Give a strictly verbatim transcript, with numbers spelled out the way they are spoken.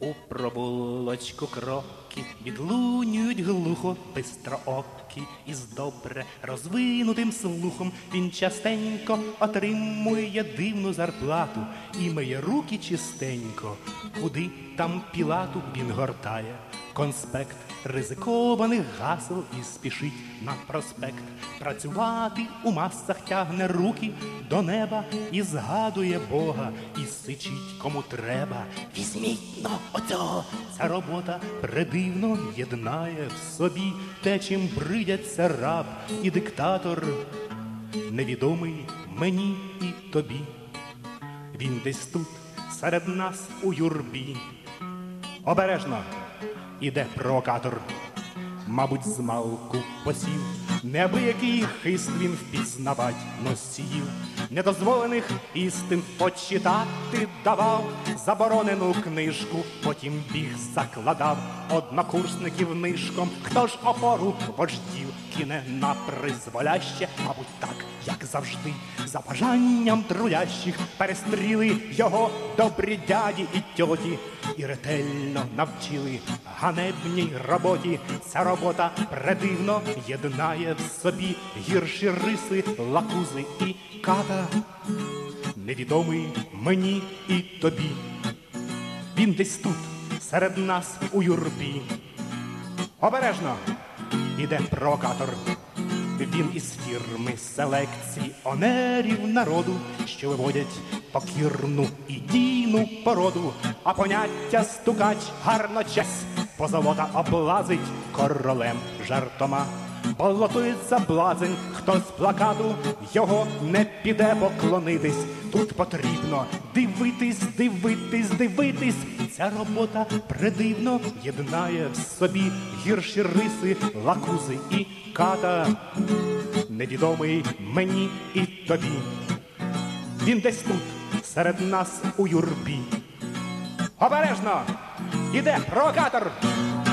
У провулочку кроки відлунюють глухо бистроокі, і з добре розвинутим слухом він частенько отримує дивну зарплату і миє руки чистенько. Куди там Пілату він гортає конспект ризикованих гасел і спішить на проспект. Працювати у масах тягне руки до неба і згадує Бога, і сичить кому треба: візьміть-но оцього. Ця робота предивно єднає в собі те, чим бридяться раб і диктатор, невідомий мені і тобі. Він десь тут, серед нас у юрбі. Обережно! Іде провокатор, мабуть, змалку посів. Неабиякий хист він впізнавать носіїв. Недозволених істин почитати давав, заборонену книжку потім біг закладав. Однокурсників нишком, хто ж опору вождів кине на призволяще, мабуть, так, як завжди, за бажанням трудящих перестріли його добрі дяді і тьоті і ретельно навчили ганебній роботі. Ця робота предивно єднає в собі гірші риси Лакузи і Ката, невідомий мені і тобі. Він десь тут, серед нас у юрбі. Обережно! Іде провокатор. Він із фірми селекціонерів народу, що виводять покірну і дійну породу, а поняття стукач гарно честь позолота облазить королем жартома. Балотується блазень, хто з плакату його не піде поклонитись. Тут потрібно дивитись, дивитись, дивитись. Ця робота предивно єднає в собі гірші риси Лакузи і Ката, невідомий мені і тобі. Він десь тут, серед нас у юрбі. Обережно! Іде провокатор!